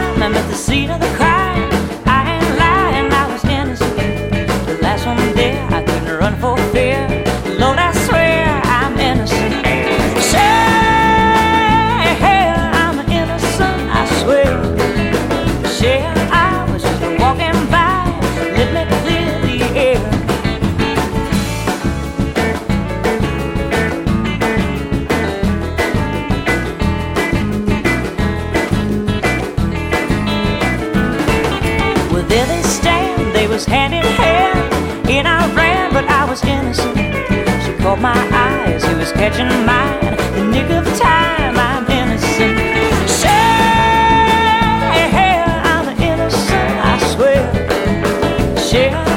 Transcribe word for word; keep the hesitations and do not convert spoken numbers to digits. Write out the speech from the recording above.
time I'm at the scene of the crime. I ain't lying, I was innocent. The last one there, I couldn't run for fear. Lord, I swear I'm innocent. Say, I'm innocent, I swear. Say, I was just walking by. Let me clear the air. Well, there they stand, they was hand in hand. In I ran, but I was innocent. She caught my eyes, he was catching mine. The nick of time, I'm innocent. Say, I'm innocent, I swear. Say,